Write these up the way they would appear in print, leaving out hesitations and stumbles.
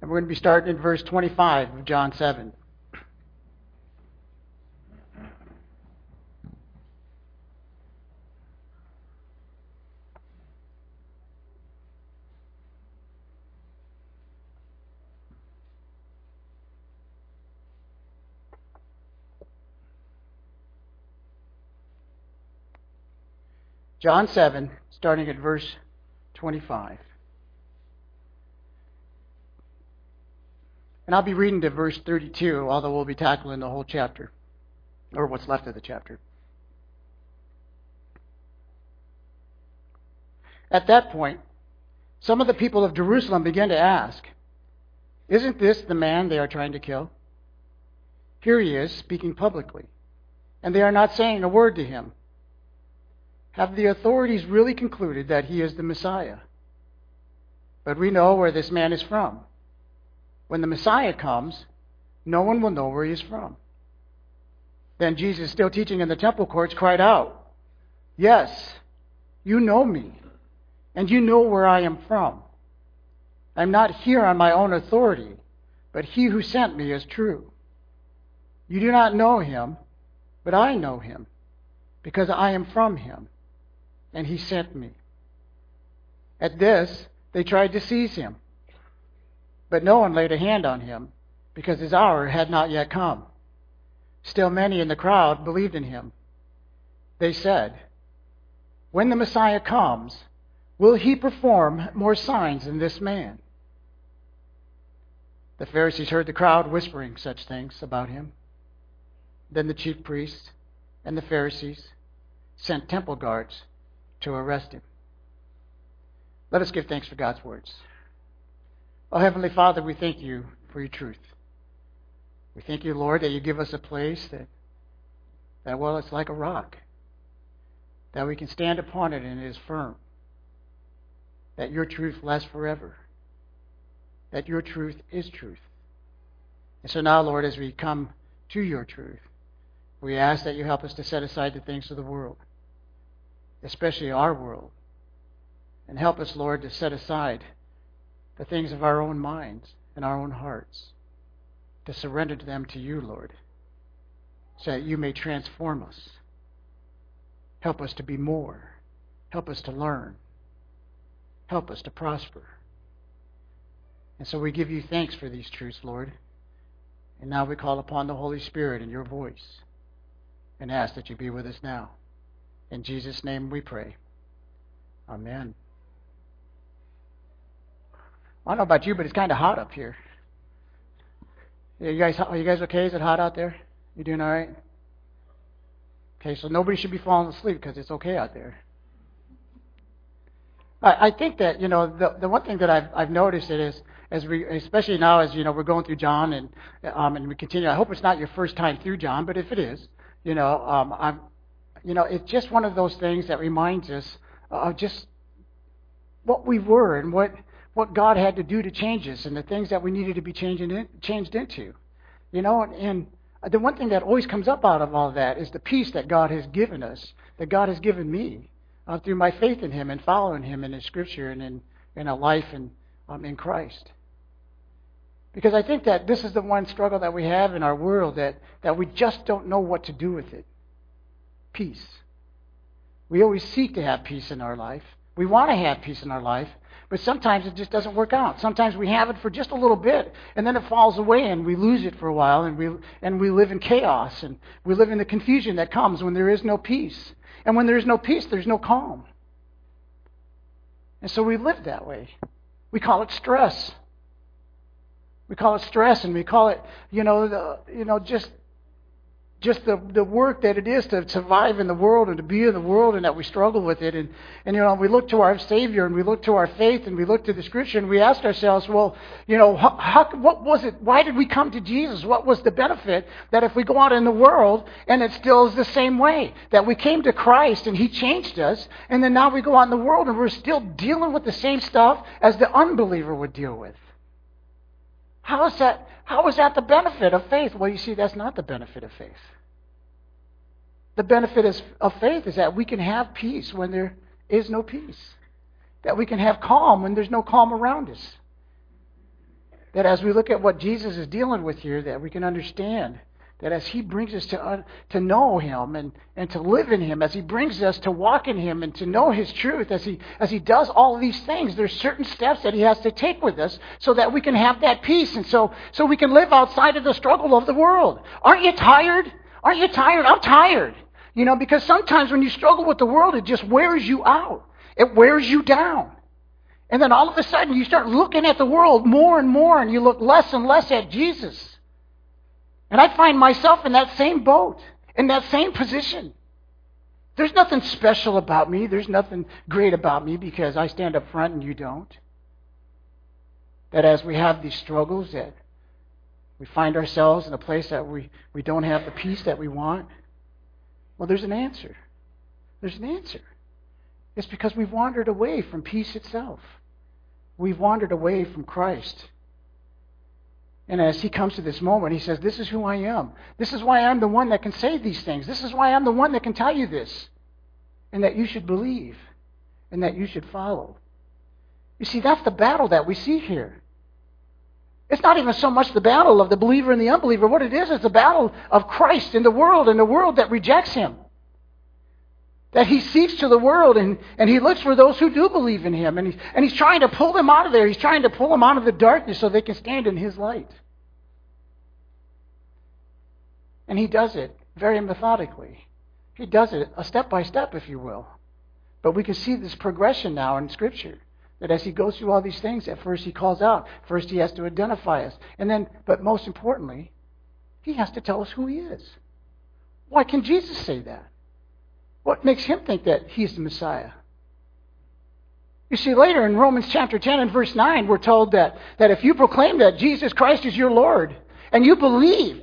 And we're going to be starting in verse 25 of John 7. John 7, starting at verse 25. And I'll be reading to verse 32, although we'll be tackling the whole chapter, or what's left of the chapter. At that point, some of the people of Jerusalem began to ask, "Isn't this the man they are trying to kill? Here he is, speaking publicly, and they are not saying a word to him. Have the authorities really concluded that he is the Messiah? But we know where this man is from. When the Messiah comes, no one will know where he is from." Then Jesus, still teaching in the temple courts, cried out, "Yes, you know me, and you know where I am from. I am not here on my own authority, but he who sent me is true. You do not know him, but I know him, because I am from him, and he sent me." At this, they tried to seize him, but no one laid a hand on him, because his hour had not yet come. Still many in the crowd believed in him. They said, "When the Messiah comes, will he perform more signs than this man?" The Pharisees heard the crowd whispering such things about him. Then the chief priests and the Pharisees sent temple guards to arrest him. Let us give thanks for God's words. Oh, Heavenly Father, we thank you for your truth. We thank you, Lord, that you give us a place that well, it's like a rock, that we can stand upon it and it is firm, that your truth lasts forever, that your truth is truth. And so now, Lord, as we come to your truth, we ask that you help us to set aside the things of the world, especially our world, and help us, Lord, to set aside the things of our own minds and our own hearts, to surrender them to you, Lord, so that you may transform us. Help us to be more. Help us to learn. Help us to prosper. And so we give you thanks for these truths, Lord. And now we call upon the Holy Spirit and your voice and ask that you be with us now. In Jesus' name we pray. Amen. I don't know about you, but it's kind of hot up here. Are you guys okay? Is it hot out there? You doing all right? Okay, so nobody should be falling asleep because it's okay out there. I think that, the one thing that I've noticed it is, especially now as, we're going through John and we continue. I hope it's not your first time through John, but if it is, it's just one of those things that reminds us of just what we were and what God had to do to change us and the things that we needed to be changed into. And the one thing that always comes up out of all of that is the peace that God has given us, that God has given me through my faith in him and following him in his scripture and in a life in Christ. Because I think that this is the one struggle that we have in our world, that we just don't know what to do with it. Peace. We always seek to have peace in our life. We want to have peace in our life, but sometimes it just doesn't work out. Sometimes we have it for just a little bit, and then it falls away, and we lose it for a while, and we live in chaos, and we live in the confusion that comes when there is no peace. And when there is no peace, there's no calm. And so we live that way. We call it stress. We call it stress, and we call it, just the work that it is to survive in the world and to be in the world, and that we struggle with it. And we look to our Savior and we look to our faith and we look to the Scripture and we ask ourselves, well, what was it? Why did we come to Jesus? What was the benefit that if we go out in the world and it still is the same way? That we came to Christ and he changed us, and then now we go out in the world and we're still dealing with the same stuff as the unbeliever would deal with. How is that the benefit of faith? Well, you see, that's not the benefit of faith. The benefit of faith is that we can have peace when there is no peace. That we can have calm when there's no calm around us. that as we look at what Jesus is dealing with here, that we can understand that as He brings us to know Him and to live in Him, as He brings us to walk in Him and to know His truth, as He does all of these things, there's certain steps that He has to take with us so that we can have that peace and so we can live outside of the struggle of the world. Aren't you tired? Aren't you tired? I'm tired. Because sometimes when you struggle with the world, it just wears you out. It wears you down. And then all of a sudden you start looking at the world more and more and you look less and less at Jesus. And I find myself in that same boat, in that same position. There's nothing special about me. There's nothing great about me because I stand up front and you don't. That as we have these struggles, that we find ourselves in a place that we don't have the peace that we want. Well, there's an answer. There's an answer. It's because we've wandered away from peace itself. We've wandered away from Christ. And as He comes to this moment, He says, this is who I am. This is why I'm the one that can say these things. This is why I'm the one that can tell you this. And that you should believe. And that you should follow. You see, that's the battle that we see here. It's not even so much the battle of the believer and the unbeliever. What it is the battle of Christ in the world and the world that rejects Him. That He seeks to the world and He looks for those who do believe in Him. And He's trying to pull them out of there. He's trying to pull them out of the darkness so they can stand in His light. And He does it very methodically. He does it a step by step, if you will. But we can see this progression now in Scripture. That as He goes through all these things, at first He calls out. First He has to identify us. And then, but most importantly, He has to tell us who He is. Why can Jesus say that? What makes Him think that He's the Messiah? You see, later in Romans chapter 10 and verse 9, we're told that if you proclaim that Jesus Christ is your Lord, and you believe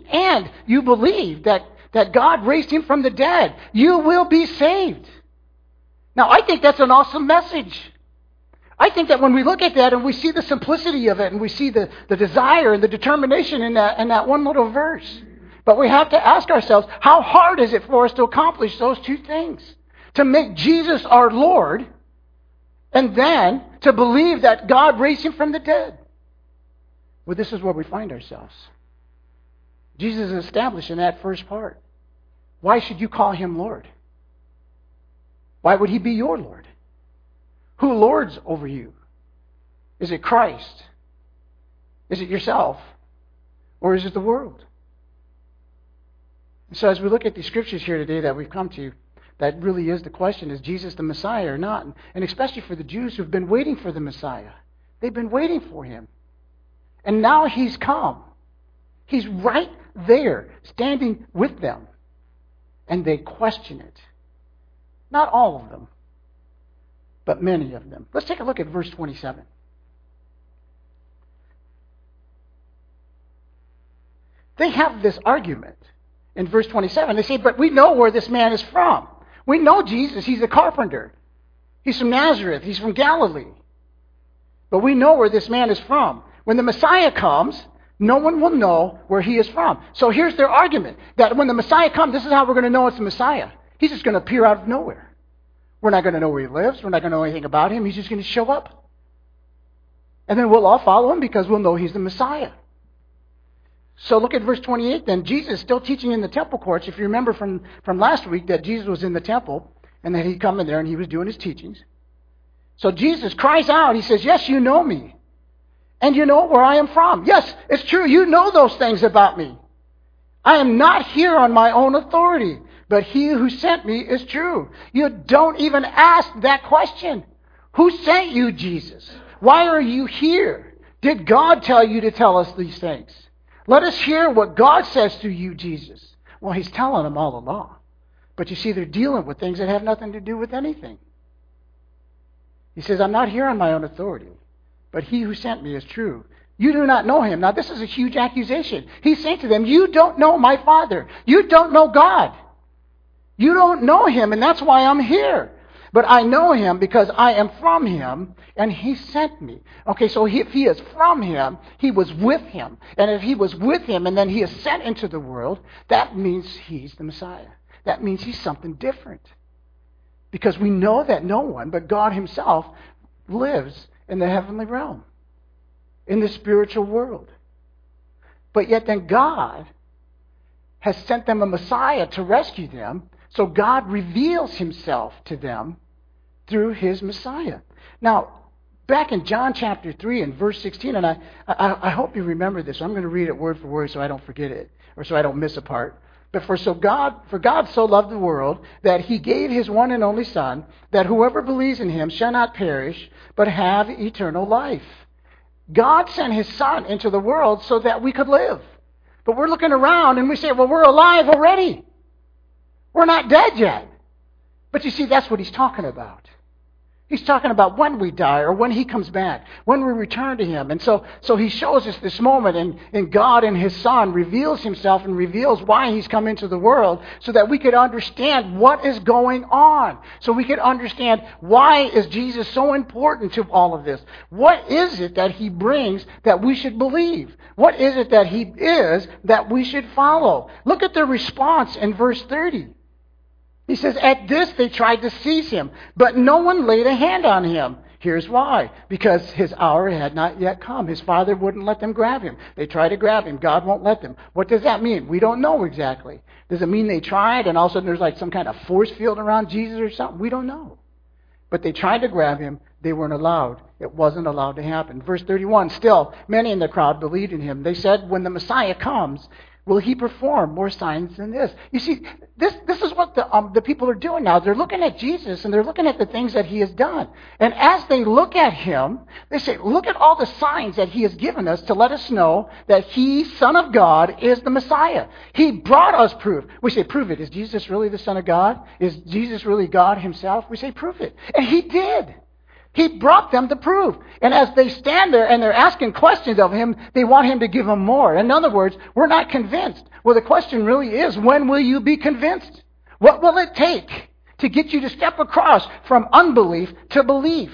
that God raised Him from the dead, you will be saved. Now, I think that's an awesome message. I think that when we look at that and we see the simplicity of it and we see the desire and the determination in that one little verse, but we have to ask ourselves, how hard is it for us to accomplish those two things? To make Jesus our Lord, and then to believe that God raised Him from the dead. Well, this is where we find ourselves. Jesus is established in that first part. Why should you call Him Lord? Why would He be your Lord? Who lords over you? Is it Christ? Is it yourself? Or is it the world? So as we look at these scriptures here today that we've come to, that really is the question, is Jesus the Messiah or not? And especially for the Jews who've been waiting for the Messiah. They've been waiting for Him. And now He's come. He's right there, standing with them. And they question it. Not all of them, but many of them. Let's take a look at verse 27. They have this argument. In verse 27, they say, but we know where this man is from. We know Jesus. He's a carpenter. He's from Nazareth. He's from Galilee. But we know where this man is from. When the Messiah comes, no one will know where He is from. So here's their argument, that when the Messiah comes, this is how we're going to know it's the Messiah. He's just going to appear out of nowhere. We're not going to know where He lives. We're not going to know anything about Him. He's just going to show up. And then we'll all follow Him because we'll know He's the Messiah. So look at verse 28 then. Jesus is still teaching in the temple courts. If you remember from last week that Jesus was in the temple and that He'd come in there and He was doing His teachings. So Jesus cries out. He says, yes, you know me. And you know where I am from. Yes, it's true. You know those things about me. I am not here on my own authority, but He who sent me is true. You don't even ask that question. Who sent you, Jesus? Why are you here? Did God tell you to tell us these things? Let us hear what God says to you, Jesus. Well, He's telling them all along. But you see, they're dealing with things that have nothing to do with anything. He says, I'm not here on my own authority, but He who sent me is true. You do not know Him. Now, this is a huge accusation. He's saying to them, you don't know my Father. You don't know God. You don't know Him, and that's why I'm here. But I know Him because I am from Him, and He sent me. Okay, so if He is from Him, He was with Him. And if He was with Him and then He is sent into the world, that means He's the Messiah. That means He's something different. Because we know that no one but God Himself lives in the heavenly realm. in the spiritual world. But yet then God has sent them a Messiah to rescue them. So God reveals himself to them through his Messiah. Now, back in John chapter 3 and verse 16, and I hope you remember this. I'm going to read it word for word so I don't forget it, or so I don't miss a part. But for God so loved the world that he gave his one and only Son, that whoever believes in him shall not perish, but have eternal life. God sent his Son into the world so that we could live. But we're looking around and we say, well, we're alive already. We're not dead yet. But you see, that's what he's talking about. He's talking about when we die or when he comes back, when we return to him. And so he shows us this moment, and God and his Son reveals himself and reveals why he's come into the world so that we could understand what is going on. So we could understand why is Jesus so important to all of this. What is it that he brings that we should believe? What is it that he is that we should follow? Look at the response in verse 30. He says, at this they tried to seize him, but no one laid a hand on him. Here's why. Because his hour had not yet come. His Father wouldn't let them grab him. They tried to grab him. God won't let them. What does that mean? We don't know exactly. Does it mean they tried and all of a sudden there's like some kind of force field around Jesus or something? We don't know. But they tried to grab him. They weren't allowed. It wasn't allowed to happen. Verse 31, still, many in the crowd believed in him. They said, when the Messiah comes, will he perform more signs than this? You see, this is what the people are doing now. They're looking at Jesus and they're looking at the things that he has done. And as they look at him, they say, look at all the signs that he has given us to let us know that he, Son of God, is the Messiah. He brought us proof. We say, prove it. Is Jesus really the Son of God? Is Jesus really God himself? We say, prove it. And he did. He brought them the proof. And as they stand there and they're asking questions of him, they want him to give them more. In other words, we're not convinced. Well, the question really is, when will you be convinced? What will it take to get you to step across from unbelief to belief?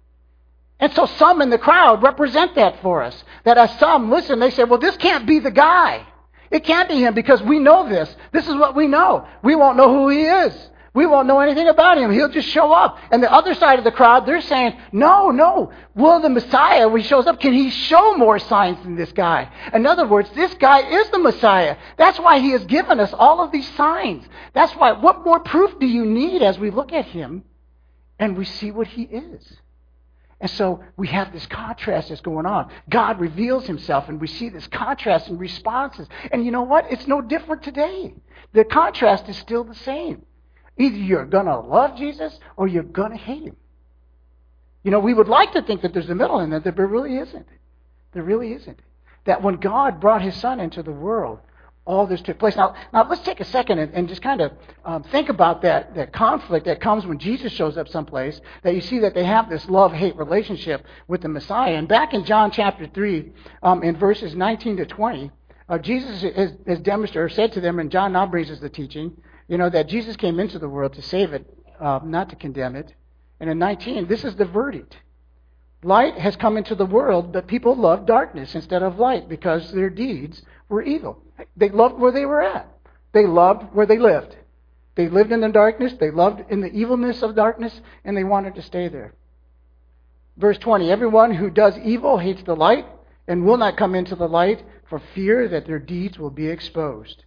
And so some in the crowd represent that for us. That as some listen, they say, well, this can't be the guy. It can't be him because we know this. This is what we know. We won't know who he is. We won't know anything about him. He'll just show up. And the other side of the crowd, they're saying, no. Will the Messiah, when he shows up, can he show more signs than this guy? In other words, this guy is the Messiah. That's why he has given us all of these signs. That's why, what more proof do you need as we look at him and we see what he is? And so we have this contrast that's going on. God reveals himself and we see this contrast in responses. And you know what? It's no different today. The contrast is still the same. Either you're going to love Jesus or you're going to hate him. You know, we would like to think that there's a middle in that, but there really isn't. There really isn't. That when God brought his Son into the world, all this took place. Now let's take a second and just kind of think about that conflict that comes when Jesus shows up someplace, that you see that they have this love-hate relationship with the Messiah. And back in John chapter 3, in verses 19 to 20, Jesus has demonstrated, or said to them, and John now brings us the teaching, you know, that Jesus came into the world to save it, not to condemn it. And in 19, this is the verdict. Light has come into the world, but people loved darkness instead of light because their deeds were evil. They loved where they were at. They loved where they lived. They lived in the darkness. They loved in the evilness of darkness, and they wanted to stay there. Verse 20, everyone who does evil hates the light and will not come into the light for fear that their deeds will be exposed.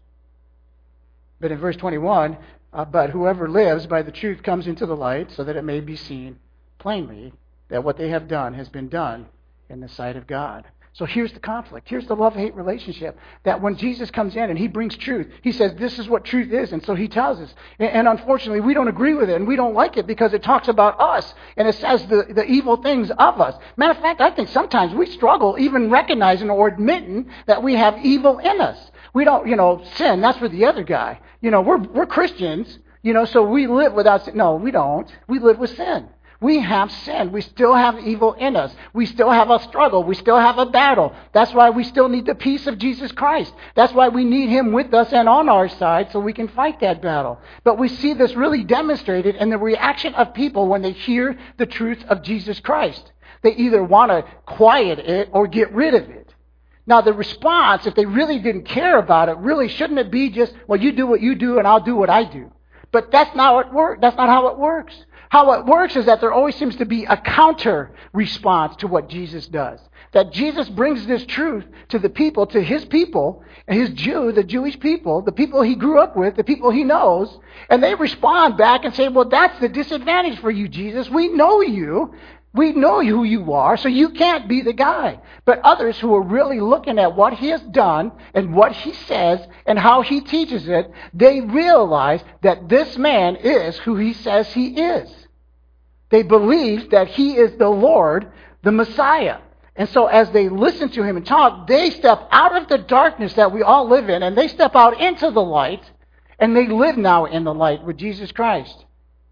But in verse 21, but whoever lives by the truth comes into the light so that it may be seen plainly that what they have done has been done in the sight of God. So here's the conflict. Here's the love-hate relationship. That when Jesus comes in and he brings truth, he says this is what truth is. And so he tells us. And unfortunately, we don't agree with it and we don't like it because it talks about us. And it says the evil things of us. Matter of fact, I think sometimes we struggle even recognizing or admitting that we have evil in us. We don't, sin, that's for the other guy. We're Christians, so we live without sin. No, we don't. We live with sin. We have sin. We still have evil in us. We still have a struggle. We still have a battle. That's why we still need the peace of Jesus Christ. That's why we need him with us and on our side so we can fight that battle. But we see this really demonstrated in the reaction of people when they hear the truth of Jesus Christ. They either want to quiet it or get rid of it. Now, the response, if they really didn't care about it, really shouldn't it be just, well, you do what you do and I'll do what I do. But that's not how it works. That's not how it works. How it works is that there always seems to be a counter response to what Jesus does. That Jesus brings this truth to the people, to his people, the Jewish people, the people he grew up with, the people he knows, and they respond back and say, well, that's the disadvantage for you, Jesus. We know you. We know who you are, so you can't be the guy. But others who are really looking at what he has done and what he says and how he teaches it, they realize that this man is who he says he is. They believe that he is the Lord, the Messiah. And so as they listen to him and talk, they step out of the darkness that we all live in, and they step out into the light, and they live now in the light with Jesus Christ.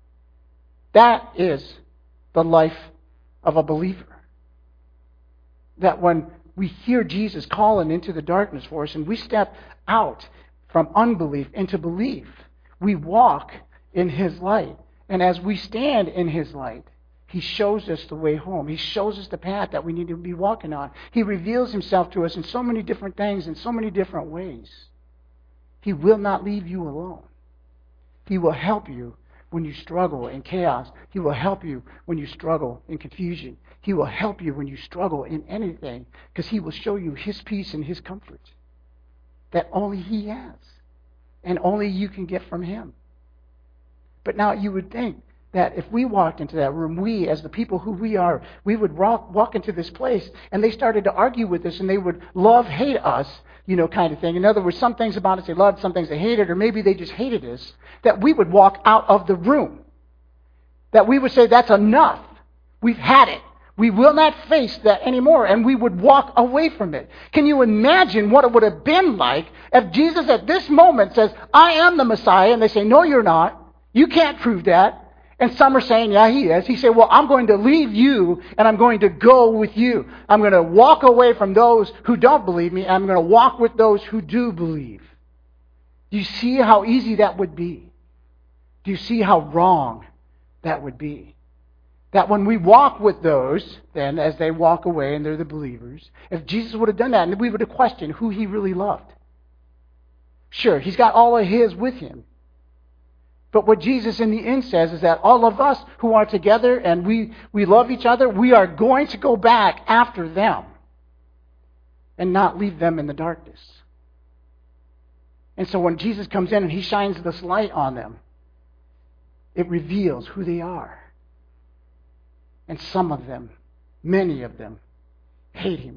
That is the life of a believer. That when we hear Jesus calling into the darkness for us and we step out from unbelief into belief, we walk in his light. And as we stand in his light, he shows us the way home. He shows us the path that we need to be walking on. He reveals himself to us in so many different things, in so many different ways. He will not leave you alone. He will help you when you struggle in chaos. He will help you when you struggle in confusion. He will help you when you struggle in anything, because he will show you his peace and his comfort that only he has and only you can get from him. But now you would think that if we walked into that room, we, as the people who we are, we would walk into this place and they started to argue with us and they would hate us, kind of thing. In other words, some things about us they loved, some things they hated, or maybe they just hated us, that we would walk out of the room. That we would say, that's enough. We've had it. We will not face that anymore, and we would walk away from it. Can you imagine what it would have been like if Jesus at this moment says, I am the Messiah, and they say, no, you're not. You can't prove that. And some are saying, yeah, he is. He said, well, I'm going to leave you, and I'm going to go with you. I'm going to walk away from those who don't believe me, and I'm going to walk with those who do believe. Do you see how easy that would be? Do you see how wrong that would be? That when we walk with those, then, as they walk away and they're the believers, if Jesus would have done that, and we would have questioned who he really loved. Sure, he's got all of his with him. But what Jesus in the end says is that all of us who are together and we love each other, we are going to go back after them and not leave them in the darkness. And so when Jesus comes in and he shines this light on them, it reveals who they are. And some of them, many of them, hate him.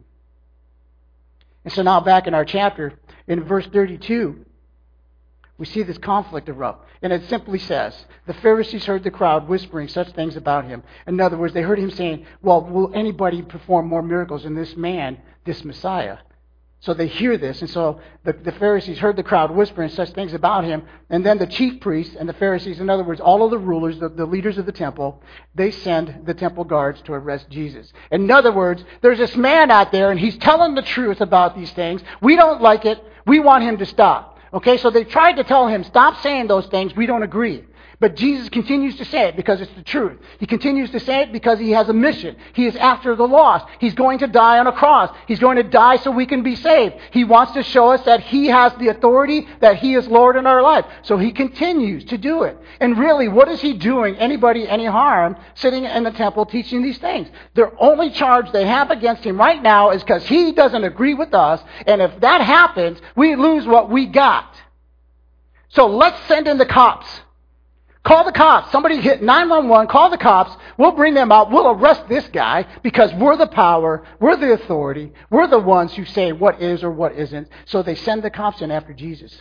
And so now back in our chapter, in verse 32, we see this conflict erupt. And it simply says, the Pharisees heard the crowd whispering such things about him. In other words, they heard him saying, well, will anybody perform more miracles than this man, this Messiah? So they hear this. And so the Pharisees heard the crowd whispering such things about him. And then the chief priests and the Pharisees, in other words, all of the rulers, the leaders of the temple, they send the temple guards to arrest Jesus. In other words, there's this man out there and he's telling the truth about these things. We don't like it. We want him to stop. Okay, so they tried to tell him, stop saying those things, we don't agree. But Jesus continues to say it because it's the truth. He continues to say it because he has a mission. He is after the lost. He's going to die on a cross. He's going to die so we can be saved. He wants to show us that he has the authority, that he is Lord in our life. So he continues to do it. And really, what is he doing anybody any harm sitting in the temple teaching these things? The only charge they have against him right now is because he doesn't agree with us. And if that happens, we lose what we got. So let's send in the cops. Call the cops. Somebody hit 911. Call the cops. We'll bring them out. We'll arrest this guy because we're the power. We're the authority. We're the ones who say what is or what isn't. So they send the cops in after Jesus.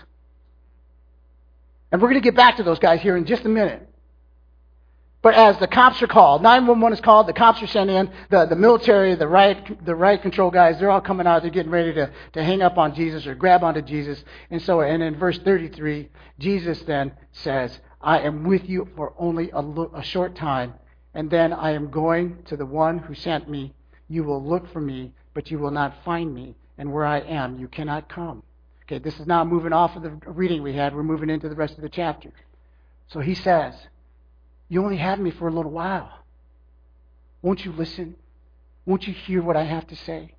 And we're going to get back to those guys here in just a minute. But as the cops are called, 911 is called, the cops are sent in, the military, the riot control guys, they're all coming out, they're getting ready to hang up on Jesus or grab onto Jesus. And in verse 33, Jesus then says, I am with you for only a short time, and then I am going to the one who sent me. You will look for me, but you will not find me. And where I am, you cannot come. Okay, this is now moving off of the reading we had. We're moving into the rest of the chapter. So he says, you only had me for a little while. Won't you listen? Won't you hear what I have to say?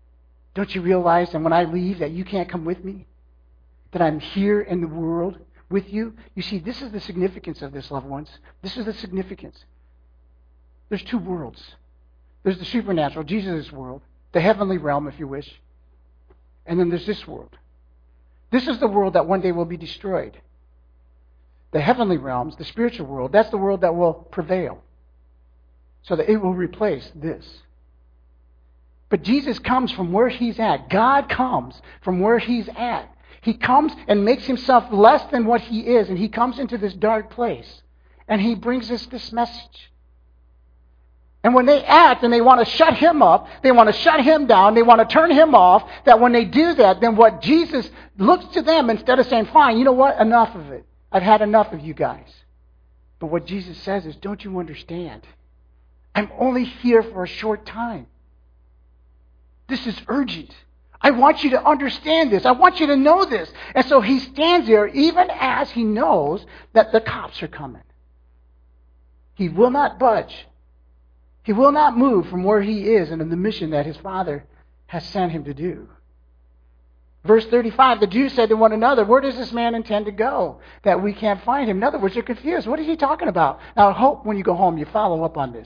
Don't you realize that when I leave that you can't come with me? That I'm here in the world with you. You see, this is the significance of this, loved ones. This is the significance. There's two worlds. There's the supernatural, Jesus' world, the heavenly realm, if you wish. And then there's this world. This is the world that one day will be destroyed. The heavenly realms, the spiritual world, that's the world that will prevail. So that it will replace this. But Jesus comes from where he's at. God comes from where he's at. He comes and makes himself less than what he is, and he comes into this dark place. And he brings us this message. And when they act and they want to shut him up, they want to shut him down, they want to turn him off, that when they do that, then what Jesus looks to them, instead of saying, fine, you know what, enough of it. I've had enough of you guys. But what Jesus says is, don't you understand? I'm only here for a short time. This is urgent. I want you to understand this. I want you to know this. And so he stands there even as he knows that the cops are coming. He will not budge. He will not move from where he is and in the mission that his Father has sent him to do. Verse 35, the Jews said to one another, where does this man intend to go that we can't find him? In other words, they're confused. What is he talking about? Now, I hope when you go home you follow up on this.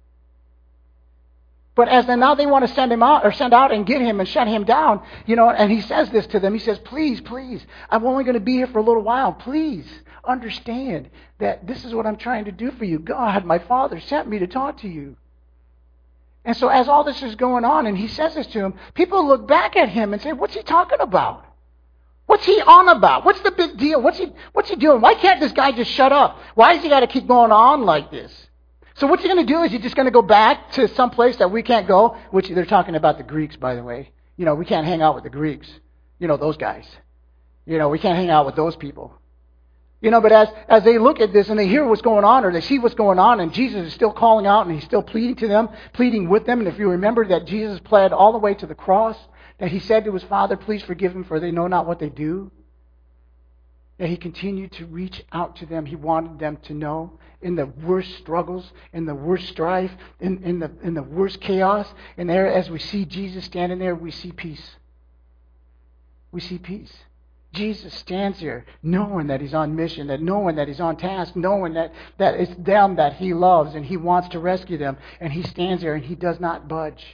But as now they want to send him out, or send out and get him and shut him down, and he says this to them. He says, please, I'm only going to be here for a little while. Please understand that this is what I'm trying to do for you. God, my Father, sent me to talk to you. And so as all this is going on, and he says this to him, people look back at him and say, what's he talking about? What's he on about? What's the big deal? What's he doing? Why can't this guy just shut up? Why has he got to keep going on like this? So what's he going to do? Is he just going to go back to some place that we can't go? Which they're talking about the Greeks, by the way. We can't hang out with the Greeks. Those guys. We can't hang out with those people. But as they look at this and they hear what's going on, or they see what's going on, and Jesus is still calling out and he's still pleading to them, pleading with them. And if you remember that Jesus pled all the way to the cross, that he said to his Father, please forgive them for they know not what they do. That he continued to reach out to them. He wanted them to know in the worst struggles, in the worst strife, in the worst chaos. And there, as we see Jesus standing there, we see peace. We see peace. Jesus stands there knowing that he's on mission, knowing that he's on task, knowing that it's them that he loves and he wants to rescue them. And he stands there and he does not budge.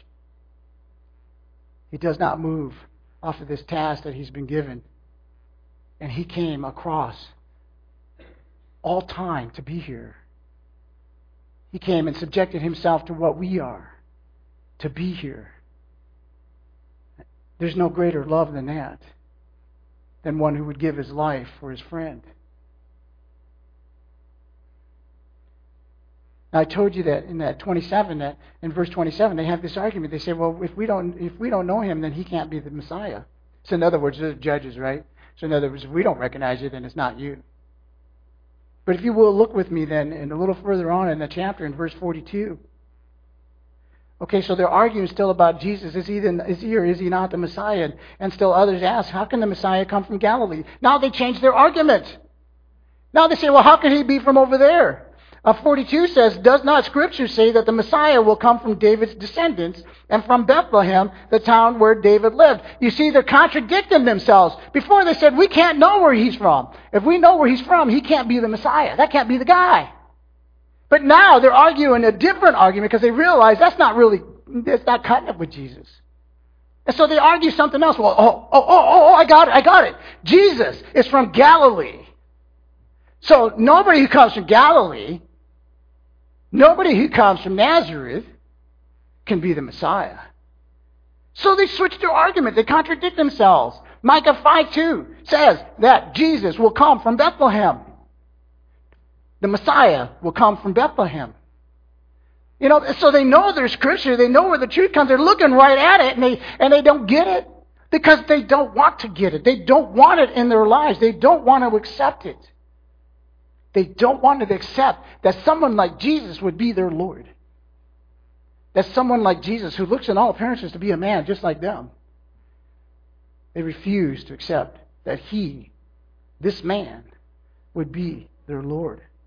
He does not move off of this task that he's been given. And he came across all time to be here. He came and subjected himself to what we are, to be here. There's no greater love than that, than one who would give his life for his friend. Now, I told you that in verse 27, they have this argument. They say, well, if we don't know him, then he can't be the Messiah. So in other words, they're judges, right? So in other words, if we don't recognize you, then it's not you. But if you will look with me then, and a little further on in the chapter, in verse 42. Okay, so they're arguing still about Jesus. Is he or is he not the Messiah? And still others ask, how can the Messiah come from Galilee? Now they change their argument. Now they say, well, how can he be from over there? 42 says, does not Scripture say that the Messiah will come from David's descendants and from Bethlehem, the town where David lived? You see, they're contradicting themselves. Before they said, we can't know where he's from. If we know where he's from, he can't be the Messiah. That can't be the guy. But now they're arguing a different argument because they realize it's not cutting it with Jesus. And so they argue something else. Well, I got it. Jesus is from Galilee. So nobody who comes from Galilee, nobody who comes from Nazareth can be the Messiah. So they switch their argument. They contradict themselves. Micah 5:2 says that Jesus will come from Bethlehem. The Messiah will come from Bethlehem. So they know their Scripture. They know where the truth comes. They're looking right at it, and they don't get it because they don't want to get it. They don't want it in their lives. They don't want to accept it. They don't want to accept that someone like Jesus would be their Lord. That someone like Jesus, who looks in all appearances to be a man just like them, they refuse to accept that this man, would be their Lord.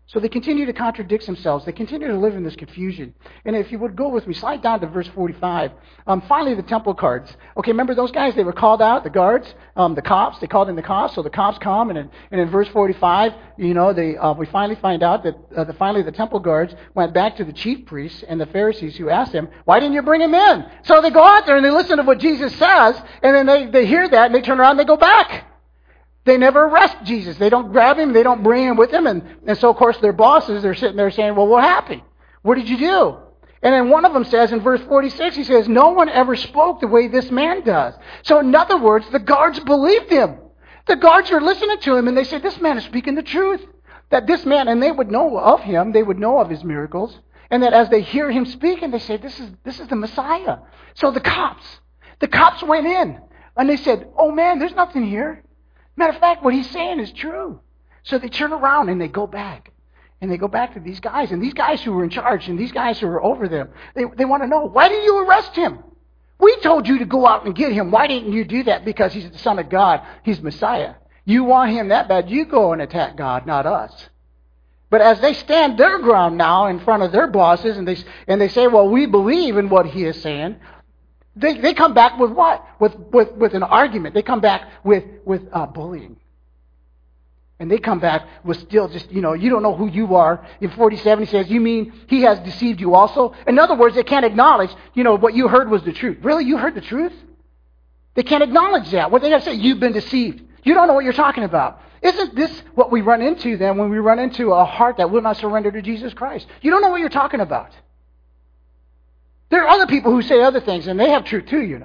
So they continue to contradict themselves. They continue to live in this confusion. And if you would go with me, slide down to verse 45. Finally, the temple guards. Okay, remember those guys? They were called out, the guards, the cops. They called in the cops. So the cops come, and in verse 45, we finally find out that finally the temple guards went back to the chief priests and the Pharisees, who asked them, "Why didn't you bring him in?" So they go out there and they listen to what Jesus says, and then they hear that and they turn around and they go back. They never arrest Jesus. They don't grab him. They don't bring him with them. And so, of course, their bosses, they're sitting there saying, "Well, what happened? What did you do?" And then one of them says in verse 46, he says, "No one ever spoke the way this man does." So in other words, the guards believed him. The guards are listening to him, and they say, "This man is speaking the truth." That this man, and they would know of him, they would know of his miracles, and that as they hear him speak, and they say, this is the Messiah. So the cops went in, and they said, "Oh man, there's nothing here. Matter of fact, what he's saying is true." So they turn around and they go back. And they go back to these guys. And these guys who were in charge and these guys who were over them, they want to know, "Why didn't you arrest him? We told you to go out and get him. Why didn't you do that?" Because he's the Son of God. He's Messiah. You want him that bad, you go and attack God, not us. But as they stand their ground now in front of their bosses and they say, "Well, we believe in what he is saying," They come back with what? With an argument. They come back with bullying. And they come back with still just, you don't know who you are. In 47 he says, "You mean he has deceived you also?" In other words, they can't acknowledge, what you heard was the truth. Really? You heard the truth? They can't acknowledge that. What they got to say, "You've been deceived. You don't know what you're talking about." Isn't this what we run into then when we run into a heart that will not surrender to Jesus Christ? You don't know what you're talking about. There are other people who say other things, and they have truth too,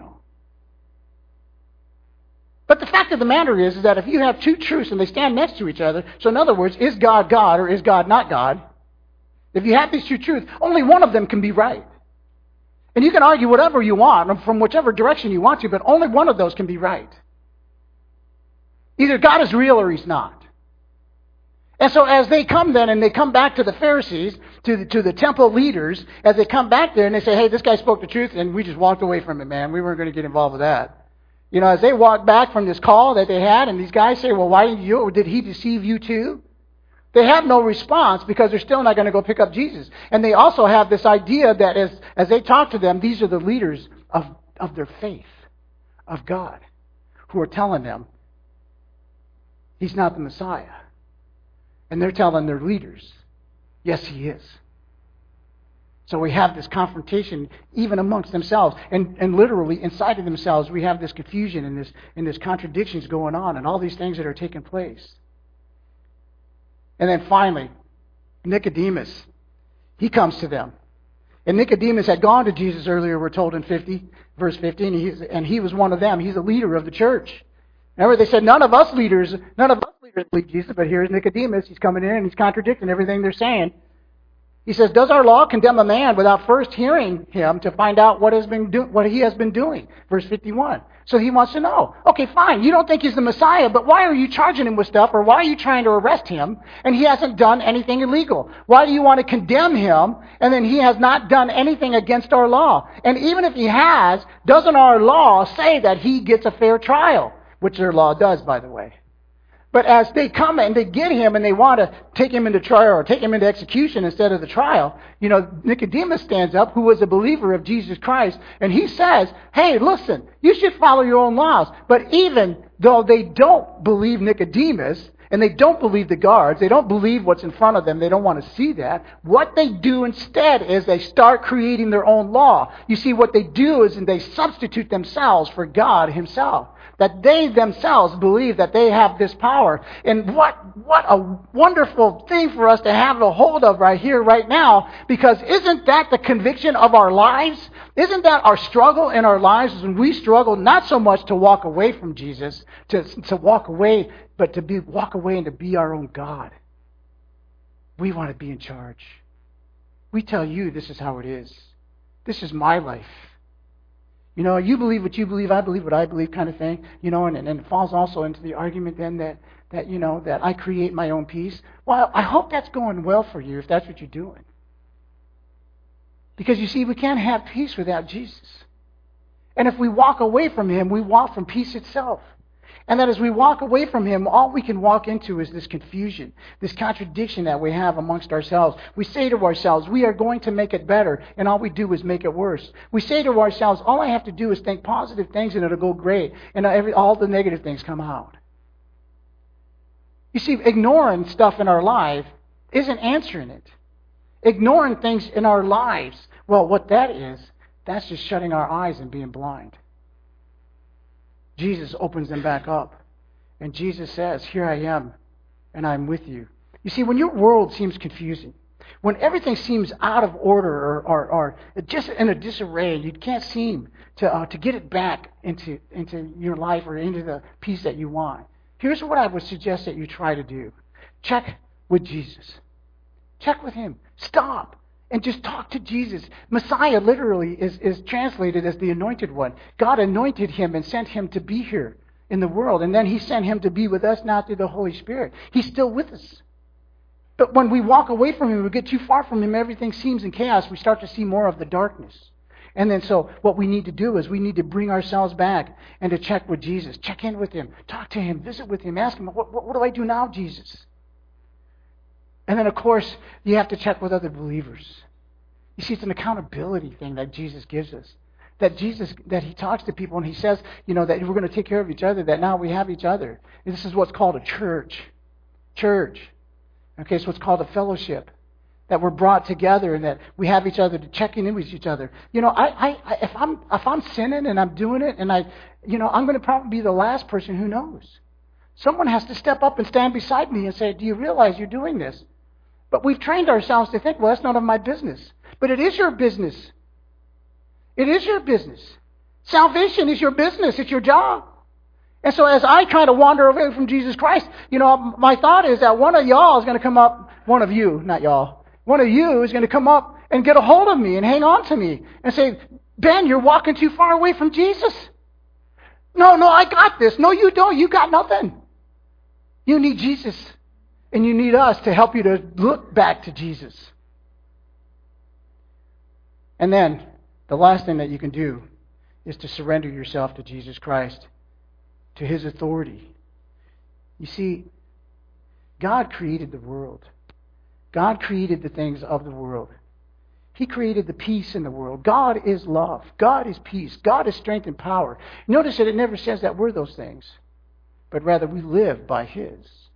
But the fact of the matter is that if you have two truths and they stand next to each other, so in other words, is God God or is God not God? If you have these two truths, only one of them can be right. And you can argue whatever you want from whichever direction you want to, but only one of those can be right. Either God is real or he's not. And so as they come then, and they come back to the Pharisees, to the temple leaders, as they come back there and they say, "Hey, this guy spoke the truth, and we just walked away from it, man. We weren't going to get involved with that." As they walk back from this call that they had, and these guys say, "Well, why didn't you, or did he deceive you too?" They have no response because they're still not going to go pick up Jesus. And they also have this idea that as they talk to them, these are the leaders of their faith, of God, who are telling them he's not the Messiah. And they're telling their leaders, yes, he is. So we have this confrontation even amongst themselves. And literally inside of themselves, we have this confusion and this contradictions going on and all these things that are taking place. And then finally, Nicodemus, he comes to them. And Nicodemus had gone to Jesus earlier, we're told in verse 15, and he was one of them. He's a leader of the church. Remember, they said none of us leaders believe Jesus, but here's Nicodemus. He's coming in and he's contradicting everything they're saying. He says, "Does our law condemn a man without first hearing him to find out what he has been doing?" Verse 51. So he wants to know. Okay, fine. You don't think he's the Messiah, but why are you charging him with stuff, or why are you trying to arrest him, and he hasn't done anything illegal? Why do you want to condemn him, and then he has not done anything against our law? And even if he has, doesn't our law say that he gets a fair trial? Which their law does, by the way. But as they come and they get him and they want to take him into trial or take him into execution instead of the trial, Nicodemus stands up, who was a believer of Jesus Christ, and he says, "Hey, listen, you should follow your own laws." But even though they don't believe Nicodemus, and they don't believe the guards, they don't believe what's in front of them, they don't want to see that, what they do instead is they start creating their own law. You see, what they do is they substitute themselves for God himself. That they themselves believe that they have this power. And what a wonderful thing for us to have a hold of right here, right now, because isn't that the conviction of our lives? Isn't that our struggle in our lives? When we struggle not so much to walk away from Jesus, to walk away, but to walk away and to be our own God. We want to be in charge. We tell you this is how it is. This is my life. You believe what you believe, I believe what I believe, kind of thing. And it falls also into the argument then that I create my own peace. Well, I hope that's going well for you if that's what you're doing. Because you see, we can't have peace without Jesus. And if we walk away from him, we walk from peace itself. And that as we walk away from Him, all we can walk into is this confusion, this contradiction that we have amongst ourselves. We say to ourselves, we are going to make it better, and all we do is make it worse. We say to ourselves, all I have to do is think positive things and it'll go great, and all the negative things come out. You see, ignoring stuff in our life isn't answering it. Ignoring things in our lives, well, what that is, that's just shutting our eyes and being blind. Jesus opens them back up. And Jesus says, here I am, and I'm with you. You see, when your world seems confusing, when everything seems out of order or just in a disarray, you can't seem to get it back into your life or into the peace that you want, here's what I would suggest that you try to do. Check with Jesus. Check with Him. Stop and just talk to Jesus. Messiah literally is translated as the anointed one. God anointed Him and sent Him to be here in the world. And then He sent Him to be with us now through the Holy Spirit. He's still with us. But when we walk away from Him, we get too far from Him, everything seems in chaos. We start to see more of the darkness. And then so what we need to do is we need to bring ourselves back and to check with Jesus. Check in with Him. Talk to Him. Visit with Him. Ask Him, what do I do now, Jesus? And then, of course, you have to check with other believers. You see, it's an accountability thing that Jesus gives us. That He talks to people and He says, that we're going to take care of each other, that now we have each other. And this is what's called a church. Church. Okay, so it's called a fellowship. That we're brought together and that we have each other to check in with each other. If I'm sinning and I'm doing it and I'm going to probably be the last person who knows. Someone has to step up and stand beside me and say, do you realize you're doing this? But we've trained ourselves to think, well, that's none of my business. But it is your business. It is your business. Salvation is your business. It's your job. And so as I kind of wander away from Jesus Christ, my thought is that one of y'all is going to come up, one of you, not y'all, one of you is going to come up and get a hold of me and hang on to me and say, Ben, you're walking too far away from Jesus. No, I got this. No, you don't. You got nothing. You need Jesus. And you need us to help you to look back to Jesus. And then, the last thing that you can do is to surrender yourself to Jesus Christ, to His authority. You see, God created the world. God created the things of the world. He created the peace in the world. God is love. God is peace. God is strength and power. Notice that it never says that we're those things, but rather we live by His.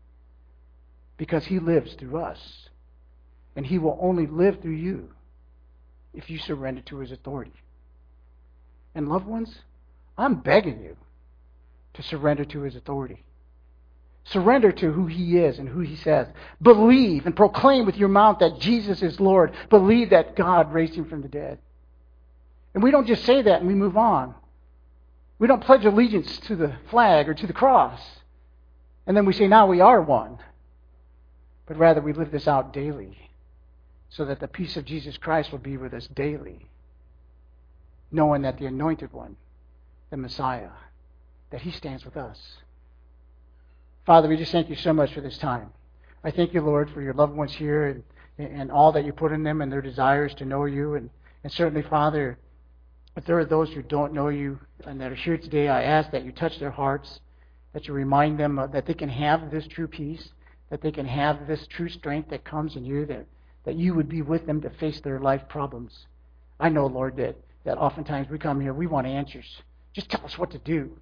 Because He lives through us. And He will only live through you if you surrender to His authority. And loved ones, I'm begging you to surrender to His authority. Surrender to who He is and who He says. Believe and proclaim with your mouth that Jesus is Lord. Believe that God raised Him from the dead. And we don't just say that and we move on. We don't pledge allegiance to the flag or to the cross. And then we say, now we are one. But rather we live this out daily so that the peace of Jesus Christ will be with us daily, knowing that the Anointed One, the Messiah, that He stands with us. Father, we just thank You so much for this time. I thank You, Lord, for Your loved ones here and all that You put in them and their desires to know You. And certainly, Father, if there are those who don't know You and that are here today, I ask that You touch their hearts, that You remind them that they can have this true peace, that they can have this true strength that comes in You, that You would be with them to face their life problems. I know, Lord, that oftentimes we come here, we want answers. Just tell us what to do.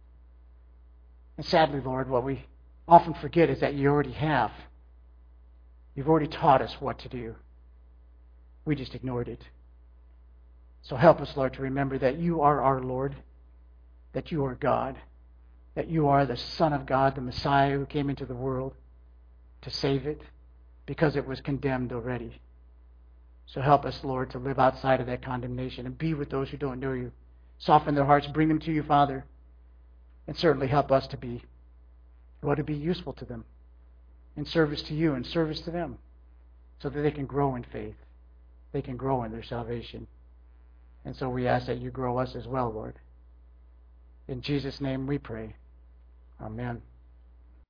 And sadly, Lord, what we often forget is that You already have. You've already taught us what to do. We just ignored it. So help us, Lord, to remember that You are our Lord, that You are God, that You are the Son of God, the Messiah who came into the world to save it because it was condemned already. So help us, Lord, to live outside of that condemnation and be with those who don't know You. Soften their hearts, bring them to You, Father, and certainly help us to be useful to them in service to You and service to them so that they can grow in faith. They can grow in their salvation. And so we ask that You grow us as well, Lord. In Jesus' name we pray. Amen.